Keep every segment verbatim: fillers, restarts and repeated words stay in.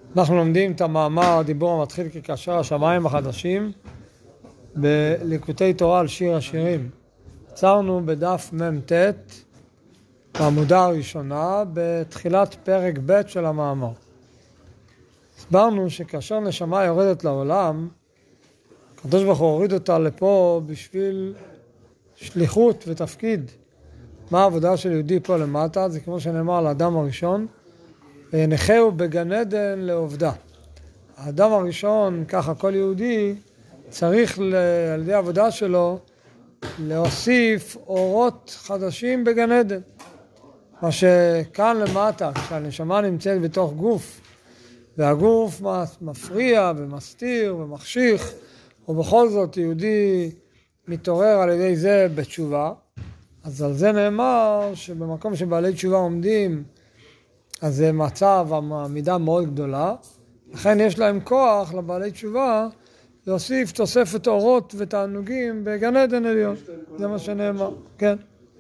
אנחנו לומדים את המאמר דיבור המתחיל ככאשר השמיים החדשים בליקוטי תורה על שיר השירים. עצרנו בדף מ"ט בעמודה הראשונה בתחילת פרק ב' של המאמר. הסברנו שכאשר נשמה יורדת לעולם, הקדוש ברוך הוא הוריד אותה לפה בשביל שליחות ותפקיד. מה העבודה של יהודי פה למטה? זה כמו שנאמר על האדם הראשון, וינחהו בגן עדן לעובדה. האדם הראשון, ככה כל יהודי, צריך על ידי העבודה שלו להוסיף אורות חדשים בגן עדן. מה שכאן למטה, כשהנשמה נמצאת בתוך גוף, והגוף מפריע ומסתיר ומחשיך, ובכל זאת יהודי מתעורר על ידי זה בתשובה, אז על זה נאמר שבמקום שבעלי תשובה עומדים, אז זה מצב המידה מאוד גדולה, לכן יש להם כוח לבעלי תשובה להוסיף תוספת אורות ותענוגים בגן עדן עליון. זה מה שנאמר, כן.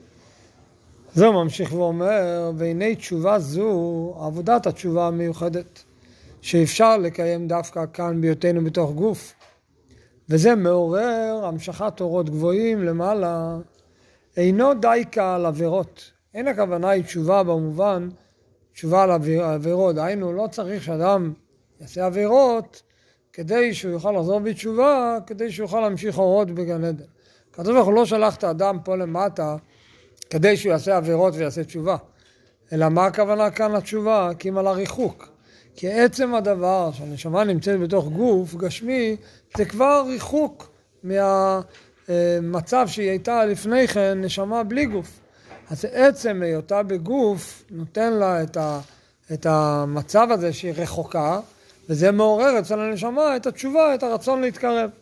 זה ממשיך ואומר, והנה תשובה זו, עבודת התשובה המיוחדת, שאפשר לקיים דווקא כאן בהיותנו בתוך גוף. וזה מעורר המשכת אורות גבוהים למעלה, אינו די כעל עבירות. אין הכוונה היא תשובה במובן, תשובה על עבירות. היינו, לא צריך שאדם יעשה עבירות, כדי שהוא יוכל לחזור בתשובה, כדי שהוא יוכל להמשיך אורות בגן עדן. כתוב אנחנו לא שלח את האדם פה למטה, כדי שהוא יעשה עבירות ויעשה תשובה. אלא מה הכוונה כאן לתשובה? כי אם על הריחוק. כי עצם הדבר שהנשמה נמצאת בתוך גוף גשמי, זה כבר ריחוק מהמצב שהיא הייתה לפני כן נשמה בלי גוף. אז עצם היותה בגוף נותן לה את, ה, את המצב הזה שהיא רחוקה, וזה מעורר אצל הנשמה את התשובה, את הרצון להתקרב.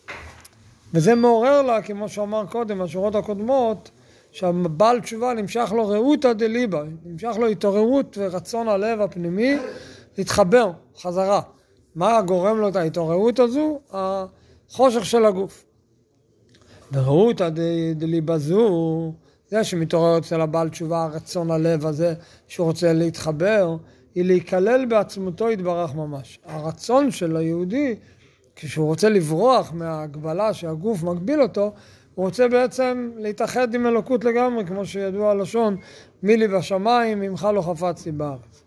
וזה מעורר לה, כמו שאמר קודם, השורות הקודמות, שהבעל תשובה נמשך לו ראותא דליבא, נמשך לו התעוררות ורצון הלב הפנימי להתחבר חזרה. מה גורם לו את ההתעוררות הזו? החושך של הגוף. וראותא דליבא זו, זה שמתעורר אצל הבעל תשובה, הרצון הלב הזה שהוא רוצה להתחבר, היא להיכלל בעצמותו יתברך ממש. הרצון של היהודי, כשהוא רוצה לברוח מההגבלה שהגוף מגביל אותו, הוא רוצה בעצם להתאחד עם אלוקות לגמרי, כמו שידוע הלשון, מי לי בשמיים, ממך לא חפצתי בארץ.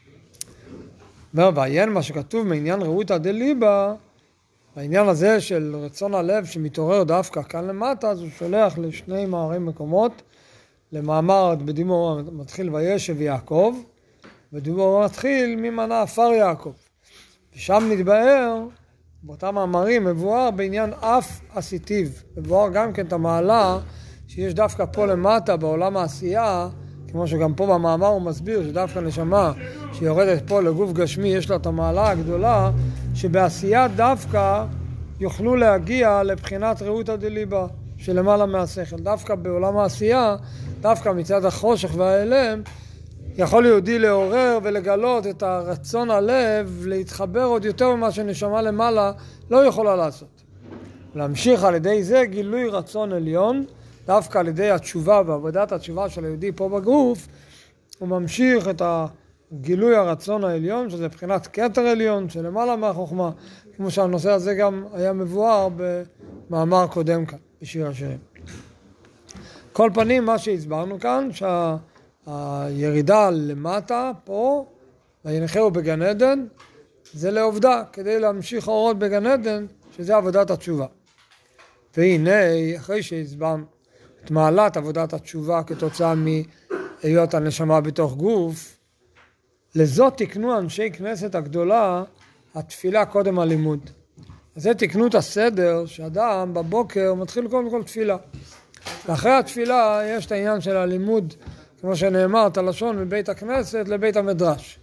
ועיין מה שכתוב מעניין ראותא דליבא, העניין הזה של רצון הלב שמתעורר דווקא כאן למטה, אז הוא שולח לשני מאמרי מקומות, למאמר בדיבור מתחיל וישב יעקב, ודיבור מתחיל ממנה עפר יעקב. ושם נתבאר, באותם מאמרים מבואר בעניין אף עשיתיו. מבואר גם כן את המעלה שיש דווקא פה למטה בעולם העשייה, כמו שגם פה במאמר הוא מסביר שדווקא נשמה שיורדת פה לגוף גשמי יש לה את המעלה הגדולה, שבעשייה דווקא יוכלו להגיע לבחינת ראותא דליבא שלמעלה מהשכל. דווקא בעולם העשייה, דווקא מצד החושך והאלם, יכול יהודי לעורר ולגלות את הרצון הלב להתחבר עוד יותר ממה שנשמה למעלה לא יכולה לעשות. להמשיך על ידי זה גילוי רצון עליון, דווקא על ידי התשובה ועבודת התשובה של היהודי פה בגוף, הוא ממשיך את הגילוי הרצון העליון, שזה בחינת כתר עליון שלמעלה מהחוכמה, כמו שהנושא הזה גם היה מבואר במאמר קודם כאן, בשיר השירים. כל פנים מה שהסברנו כאן, שה... הירידה למטה פה, וינחהו בגן עדן, זה לעובדה, כדי להמשיך אורות בגן עדן, שזה עבודת התשובה. והנה, אחרי שהסברנו את מעלת עבודת התשובה כתוצאה מהיות הנשמה בתוך גוף, לזאת תקנו אנשי כנסת הגדולה, התפילה קודם הלימוד. אז זה תקנו את הסדר שאדם בבוקר מתחיל קודם כל תפילה. ואחרי התפילה יש את העניין של הלימוד, כמו שנאמר, את הלשון מבית הכנסת לבית המדרש.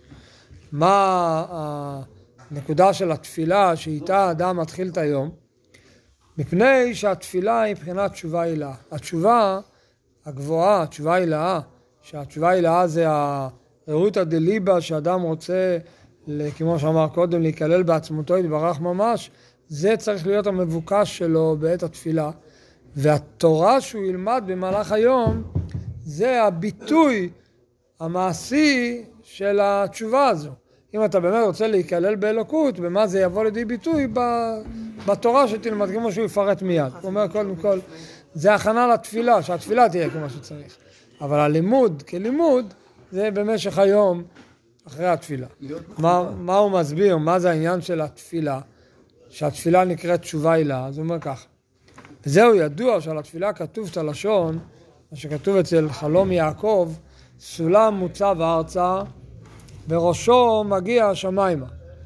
מה הנקודה של התפילה שאיתה האדם מתחיל את היום? מפני שהתפילה היא מבחינת תשובה הילאה. התשובה הגבוהה, התשובה הילאה, שהתשובה הילאה זה הראותא דליבא שאדם רוצה, כמו שאמר קודם, להיכלל בעצמותו יתברך ממש, זה צריך להיות המבוקש שלו בעת התפילה. והתורה שהוא ילמד במהלך היום, זה הביטוי המעשי של התשובה הזו. אם אתה באמת רוצה להיכלל באלוקות, במה זה יבוא לידי ביטוי בתורה שתלמד, כמו שהוא יפרט מיד. הוא אומר קודם כל, זה הכנה לתפילה, שהתפילה תהיה כמו שצריך. אבל הלימוד כלימוד, זה במשך היום אחרי התפילה. מה, מה הוא מסביר? מה זה העניין של התפילה? שהתפילה נקראת תשובה הילה, אז הוא אומר ככה. וזהו ידוע שעל התפילה כתוב את הלשון, מה שכתוב אצל חלום יעקב, סולם מוצב ארצה, בראשו מגיע השמיימה.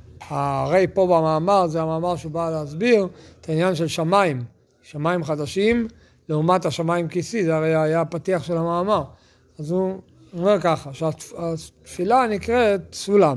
הרי פה במאמר, זה המאמר שהוא בא להסביר את העניין של שמיים, שמיים חדשים, לעומת השמיים כיסי, זה הרי היה הפתיח של המאמר. אז הוא אומר ככה, שהתפילה נקראת סולם.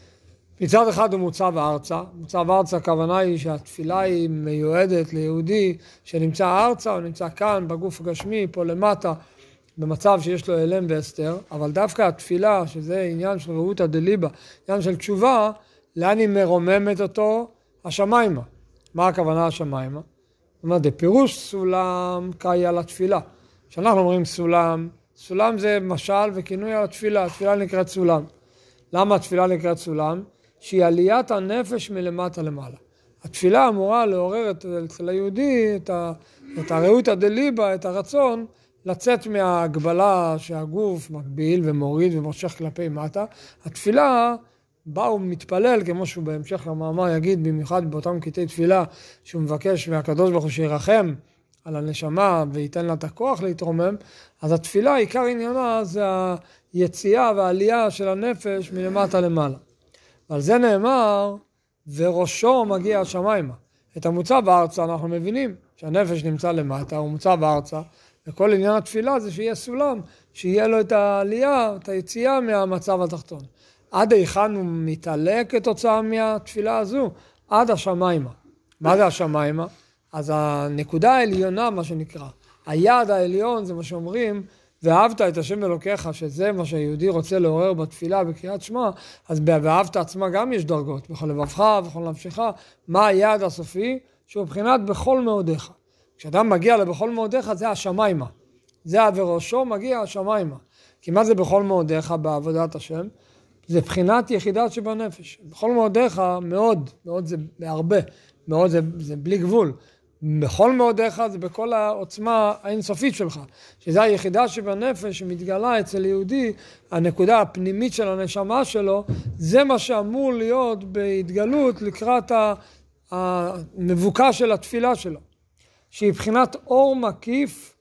מצד אחד הוא מוצב ארצה, מוצב ארצה הכוונה היא שהתפילה היא מיועדת ליהודי שנמצא ארצה, הוא נמצא כאן בגוף הגשמי, פה למטה, במצב שיש לו אלם והסתר, אבל דווקא התפילה, שזה עניין של רעותא דליבה, עניין של תשובה, לאן היא מרוממת אותו? השמיימה. מה הכוונה השמיימה? זאת אומרת, פירוש סולם קאי על התפילה. כשאנחנו אומרים סולם, סולם זה משל וכינוי על התפילה, התפילה נקראת סולם. למה התפילה נקראת סולם? שהיא עליית הנפש מלמטה למעלה. התפילה אמורה לעורר אצל היהודי את, ה, את הרעותא דליבה, את הרצון, לצאת מההגבלה שהגוף מגביל ומוריד ומושך כלפי מטה. התפילה בה הוא מתפלל, כמו שהוא בהמשך המאמר יגיד, במיוחד באותם קטעי תפילה, שהוא מבקש מהקדוש ברוך הוא שירחם על הנשמה וייתן לה את הכוח להתרומם, אז התפילה, עיקר עניינה, זה היציאה והעלייה של הנפש מלמטה למעלה. ועל זה נאמר, וראשו מגיע השמיימה. את המוצב הארצה אנחנו מבינים, שהנפש נמצא למטה, הוא מוצב הארצה, וכל עניין התפילה זה שיהיה סולם, שיהיה לו את העלייה, את היציאה מהמצב התחתון. עד היכן הוא מתעלה כתוצאה מהתפילה הזו? עד השמיימה. מה זה השמיימה? אז הנקודה העליונה, מה שנקרא, היעד העליון זה מה שאומרים, ואהבת את השם אלוקיך, שזה מה שהיהודי רוצה לעורר בתפילה בקריאת שמע, אז באהבת עצמה גם יש דרגות, בכל לבבך, בכל נפשך. מה היעד הסופי? שהוא מבחינת בכל מאודיך. כשאדם מגיע לבכל מאודיך זה השמיימה. זה וראשו מגיע השמיימה. כי מה זה בכל מאודיך בעבודת השם? זה בחינת יחידה שבנפש. בכל מאודיך מאוד, מאוד זה בהרבה, מאוד זה, זה בלי גבול. בכל מאודיך זה בכל העוצמה האינסופית שלך, שזה היחידה שבנפש שמתגלה אצל יהודי, הנקודה הפנימית של הנשמה שלו, זה מה שאמור להיות בהתגלות לקראת המבוקש של התפילה שלו. שהיא בחינת אור מקיף,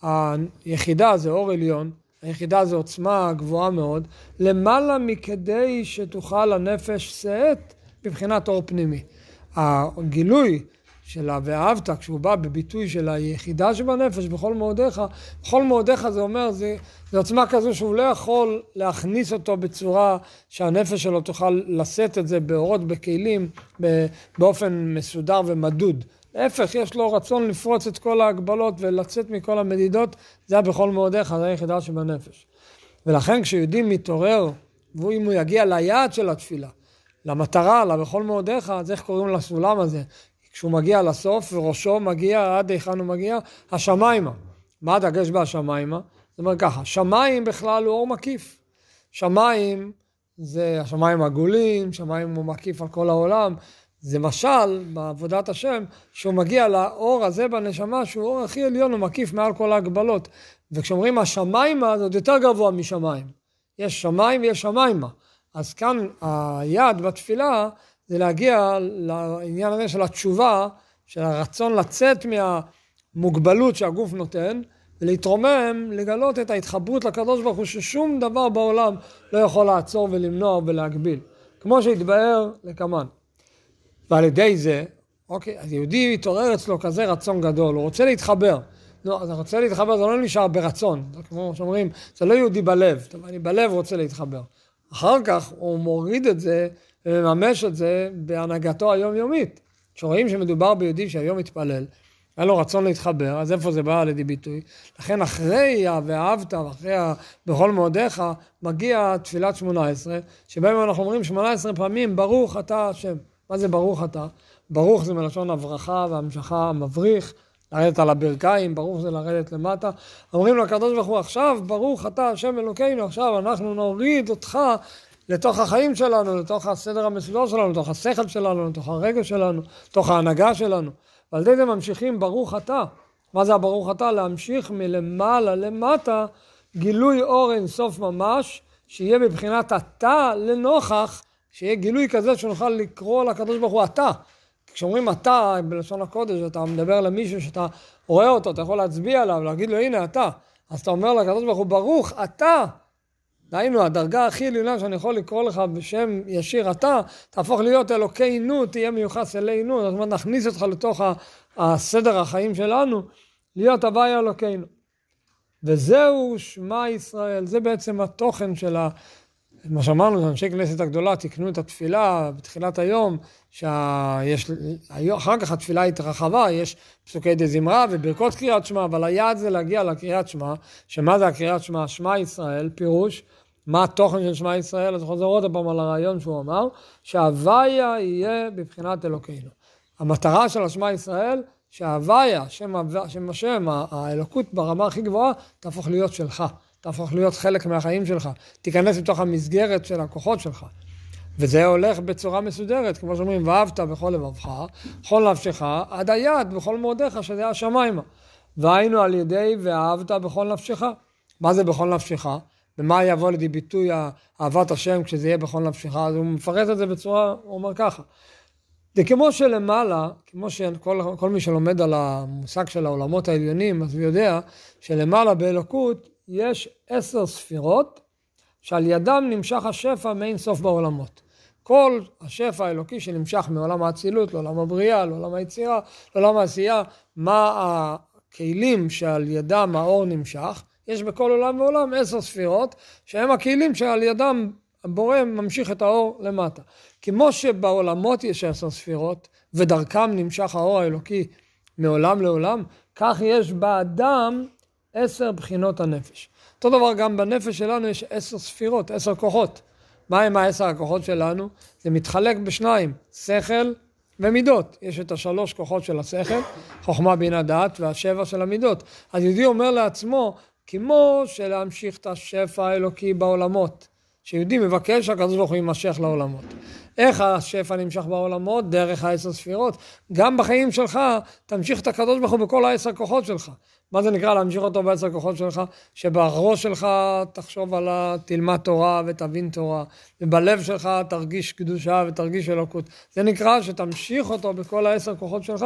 היחידה זה אור עליון, היחידה זה עוצמה גבוהה מאוד, למעלה מכדי שתוכל הנפש שאת בבחינת אור פנימי. הגילוי שלה ואהבת, כשהוא בא בביטוי של היחידה שבנפש, בכל מאודיך, בכל מאודיך זה אומר, זה, זה עוצמה כזו שהוא לא יכול להכניס אותו בצורה שהנפש שלו תוכל לשאת את זה באורות, בכלים, באופן מסודר ומדוד. להפך, יש לו רצון לפרוץ את כל ההגבלות ולצאת מכל המדידות, זה היה בכל מאודיך, זה היחידה שבנפש. ולכן כשיהודי מתעורר, ואם הוא יגיע ליעד של התפילה, למטרה, לה בכל מאודיך, אז איך קוראים לסולם הזה? כשהוא מגיע לסוף וראשו מגיע, עד היכן הוא מגיע? השמיימה. מה הדגש בהשמיימה? זאת אומרת ככה, שמיים בכלל הוא אור מקיף. שמיים זה השמיים עגולים, שמיים הוא מקיף על כל העולם. זה משל בעבודת השם שהוא מגיע לאור הזה בנשמה שהוא אור הכי עליון, הוא מקיף מעל כל ההגבלות. וכשאומרים השמיימה זה עוד יותר גבוה משמיים. יש שמיים ויש שמיימה. אז כאן היעד בתפילה זה להגיע לעניין הזה של התשובה, של הרצון לצאת מהמוגבלות שהגוף נותן, ולהתרומם, לגלות את ההתחברות לקדוש ברוך הוא, ששום דבר בעולם לא יכול לעצור ולמנוע ולהגביל. כמו שהתבאר לקמן. ועל ידי זה, אוקיי, אז יהודי מתעורר אצלו כזה רצון גדול, הוא רוצה להתחבר. לא, אז הוא רוצה להתחבר, זה לא נשאר ברצון. כמו שאומרים, זה לא יהודי בלב. טוב, אני בלב רוצה להתחבר. אחר כך הוא מוריד את זה, ומממש את זה בהנהגתו היומיומית. כשרואים שמדובר ביהודי שהיום מתפלל, היה לו רצון להתחבר, אז איפה זה בא לידי ביטוי? לכן אחרי ואהבת ואחרי בכל מאודיך, מגיע תפילת שמונה עשרה, שבהם אנחנו אומרים שמונה עשרה פעמים, ברוך אתה השם. מה זה ברוך אתה? ברוך זה מלשון הברכה והמשכה המבריך, לרדת על הברכיים, ברוך זה לרדת למטה. אומרים לקדוש ברוך הוא, עכשיו ברוך אתה השם אלוקינו, עכשיו אנחנו נוריד אותך לתוך החיים שלנו, לתוך הסדר המסודר שלנו, לתוך השכל שלנו, לתוך הרגש שלנו, לתוך ההנהגה שלנו. ועל ידי זה ממשיכים ברוך אתה. מה זה הברוך אתה? להמשיך מלמעלה למטה, גילוי אור אין סוף ממש, שיהיה בבחינת אתה לנוכח, שיהיה גילוי כזה שנוכל לקרוא לקדוש ברוך הוא אתה. כשאומרים אתה בלשון הקודש, אתה מדבר למישהו שאתה רואה אותו, אתה יכול להצביע עליו, להגיד לו הנה אתה. אז אתה אומר לקדוש ברוך הוא ברוך אתה. דהיינו, הדרגה הכי עליונה שאני יכול לקרוא לך בשם ישיר אתה, תהפוך להיות אלוקינו, תהיה מיוחס אלינו, זאת אומרת נכניס אותך לתוך הסדר החיים שלנו, להיות הוויה אלוקינו. וזהו שמע ישראל, זה בעצם התוכן של ה... מה שאמרנו, אנשי כנסת הגדולה תקנו את התפילה בתחילת היום, שיש... אחר כך התפילה התרחבה, יש פסוקי דזמרה וברכות קריאת שמע, אבל היעד זה להגיע לקריאת שמע, שמה זה הקריאת שמע? שמע ישראל, פירוש, מה התוכן של שמע ישראל? אז חוזר עוד פעם על הרעיון שהוא אמר, שההוויה יהיה בבחינת אלוקינו. המטרה של השמע ישראל, שההוויה, שם, שם השם, האלוקות ברמה הכי גבוהה, תהפוך להיות שלך. תהפוך להיות חלק מהחיים שלך, תיכנס לתוך המסגרת של הכוחות שלך. וזה הולך בצורה מסודרת, כמו שאומרים, ואהבת בכל לבבך, בכל נפשך, עד היד בכל מאודיך, שזה השמיימה. והיינו על ידי ואהבת בכל נפשך. מה זה בכל נפשך? במה יבוא לידי ביטוי אהבת השם כשזה יהיה בכל נפשך? אז הוא מפרט את זה בצורה, הוא אומר ככה. זה כמו שלמעלה, כמו שכל כל מי שלומד על המושג של העולמות העליונים, אז הוא יודע שלמעלה באלוקות, יש עשר ספירות שעל ידם נמשך השפע מאין סוף בעולמות. כל השפע האלוקי שנמשך מעולם האצילות, לעולם הבריאה, לעולם היצירה, לעולם העשייה, מה הכלים שעל ידם האור נמשך, יש בכל עולם ועולם עשר ספירות, שהם הכלים שעל ידם הבורא ממשיך את האור למטה. כמו שבעולמות יש עשר ספירות, ודרכם נמשך האור האלוקי מעולם לעולם, כך יש באדם עשר בחינות הנפש. אותו דבר גם בנפש שלנו יש עשר ספירות, עשר כוחות. מה הם העשר הכוחות שלנו? זה מתחלק בשניים, שכל ומידות. יש את השלוש כוחות של השכל, חוכמה בינה דעת והשבע של המידות. אז יהודי אומר לעצמו, כמו שלהמשיך את השפע האלוקי בעולמות, שיהודי מבקש שהקדוש ברוך הוא יימשך לעולמות. איך השפע נמשך בעולמות? דרך העשר ספירות. גם בחיים שלך תמשיך את הקדוש ברוך הוא בכל העשר כוחות שלך. מה זה נקרא להמשיך אותו בעשר כוחות שלך? שבראש שלך תחשוב על תלמד תורה ותבין תורה, ובלב שלך תרגיש קדושה ותרגיש אלוקות. זה נקרא שתמשיך אותו בכל העשר כוחות שלך.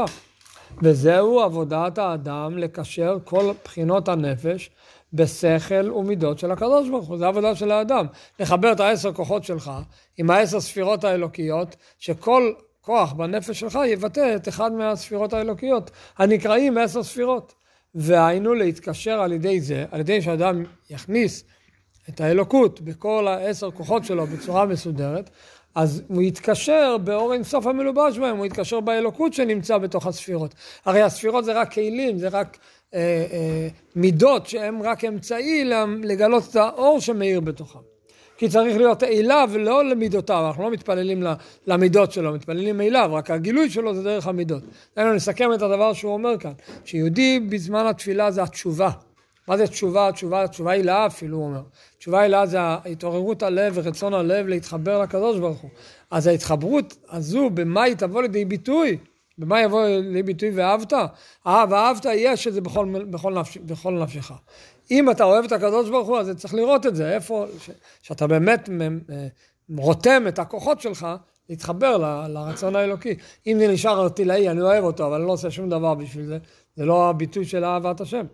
וזהו עבודת האדם לקשר כל בחינות הנפש בשכל ומידות של הקדוש ברוך הוא. זה העבודה של האדם. לחבר את העשר כוחות שלך עם העשר ספירות האלוקיות, שכל כוח בנפש שלך יבטא את אחד מהספירות האלוקיות, הנקראים עשר ספירות. והיינו להתקשר על ידי זה, על ידי שאדם יכניס את האלוקות בכל העשר כוחות שלו בצורה מסודרת, אז הוא יתקשר באור אין סוף המלובש בהם, הוא יתקשר באלוקות שנמצא בתוך הספירות. הרי הספירות זה רק כלים, זה רק אה, אה, מידות שהם רק אמצעי לגלות את האור שמאיר בתוכם. כי צריך להיות אליו ולא למידותיו, אנחנו לא מתפללים למידות שלו, מתפללים אליו, רק הגילוי שלו זה דרך המידות. אנחנו נסכם את הדבר שהוא אומר כאן, שיהודי בזמן התפילה זה התשובה. מה זה תשובה? התשובה, התשובה היא לה אפילו, הוא אומר. תשובה היא לה זה התעוררות הלב ורצון הלב להתחבר לקדוש ברוך הוא. אז ההתחברות הזו, במה היא תבוא לידי ביטוי? במה יבוא לידי ביטוי ואהבת? אה, ואהבת יש את זה בכל, בכל, נפש, בכל נפשך. אם אתה אוהב את הקדוש ברוך הוא, אז צריך לראות את זה. איפה, ש, שאתה באמת רותם את הכוחות שלך, להתחבר ל, לרצון האלוקי. אם זה נשאר ארטילאי, אני אוהב אותו, אבל אני לא עושה שום דבר בשביל זה. זה לא הביטוי של אהבת השם.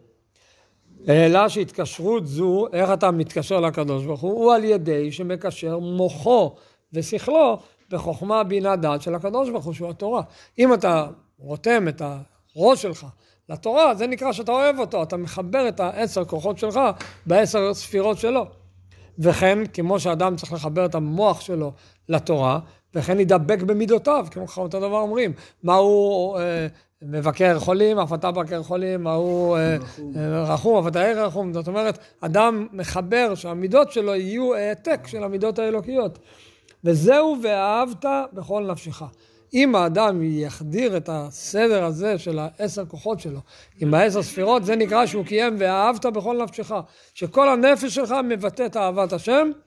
אלא שהתקשרות זו, איך אתה מתקשר לקדוש ברוך הוא, הוא על ידי שמקשר מוחו ושכלו בחוכמה בינה דעת של הקדוש ברוך הוא, שהוא התורה. אם אתה רותם את הראש שלך לתורה, זה נקרא שאתה אוהב אותו, אתה מחבר את העשר כוחות שלך בעשר ספירות שלו. וכן, כמו שאדם צריך לחבר את המוח שלו לתורה, וכן ידבק במידותיו, כמו אותו דבר אומרים, מה הוא אה, מבקר חולים, אף אתה מבקר חולים, מה הוא אה, רחום, אף אתה ער רחום. זאת אומרת, אדם מחבר שהמידות שלו יהיו העתק של המידות האלוקיות. וזהו ואהבת בכל נפשך. אם האדם יחדיר את הסדר הזה של העשר כוחות שלו, עם העשר ספירות, זה נקרא שהוא קיים ואהבת בכל נפשך. שכל הנפש שלך מבטא את אהבת השם,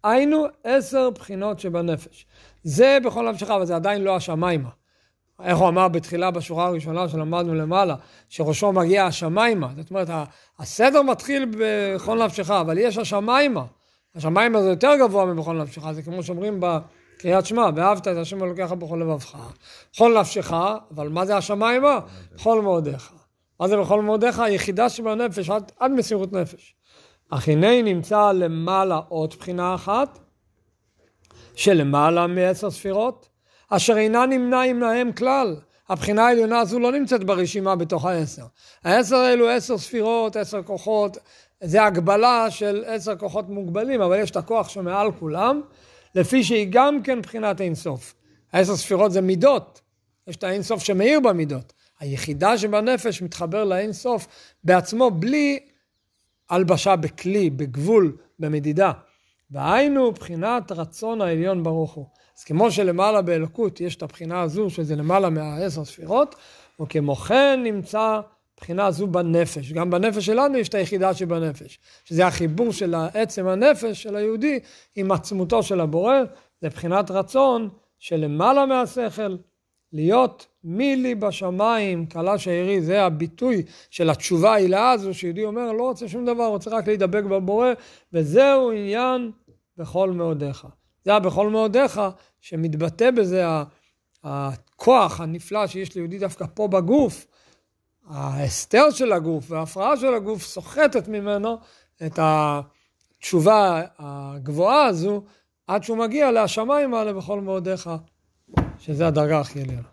היינו עשר בחינות שבנפש. זה בכל נפשך, אבל זה עדיין לא השמיימה. איך הוא אמר בתחילה בשורה הראשונה שלמדנו למעלה, שראשו מגיע השמיימה. זאת אומרת, הסדר מתחיל בכל נפשך, אבל יש השמיימה. השמיימה זה יותר גבוה מבכל נפשך, זה כמו שאומרים בקריאת שמע, ואהבת את השם אלוקיך בכל לבבך. בכל נפשך, אבל מה זה השמיימה? בכל מאודיך. מה זה בכל מאודיך? היחידה שבנפש, עד, עד מסירות נפש. אך הנה נמצא למעלה עוד בחינה אחת, שלמעלה מעשר ספירות, אשר אינה נמנה מהם כלל. הבחינה העליונה הזו לא נמצאת ברשימה בתוך העשר. העשר האלו עשר ספירות, עשר כוחות, זה הגבלה של עשר כוחות מוגבלים, אבל יש את הכוח שמעל כולם, לפי שהיא גם כן בחינת אינסוף. העשר ספירות זה מידות, יש את האינסוף שמאיר במידות. היחידה שבנפש מתחבר לאינסוף בעצמו בלי הלבשה בכלי, בגבול, במדידה. והיינו בחינת רצון העליון ברוך הוא. אז כמו שלמעלה באלוקות יש את הבחינה הזו, שזה למעלה מהעשר ספירות, וכמו כן נמצא בחינה הזו בנפש. גם בנפש שלנו יש את היחידה שבנפש, שזה החיבור של עצם הנפש של היהודי עם עצמותו של הבורא. זה בחינת רצון שלמעלה מהשכל, להיות מילי בשמיים, קלה שעירי, זה הביטוי של התשובה העילאה הזו, שיהודי אומר, לא רוצה שום דבר, רוצה רק להידבק בבורא, וזהו עניין בכל מאודיך. זה בכל מאודיך, שמתבטא בזה הכוח הנפלא שיש ליהודי דווקא פה בגוף, ההסתר של הגוף וההפרעה של הגוף סוחטת ממנו את התשובה הגבוהה הזו, עד שהוא מגיע להשמיים האלה בכל מאודיך, שזה הדרגה הכי עליונה.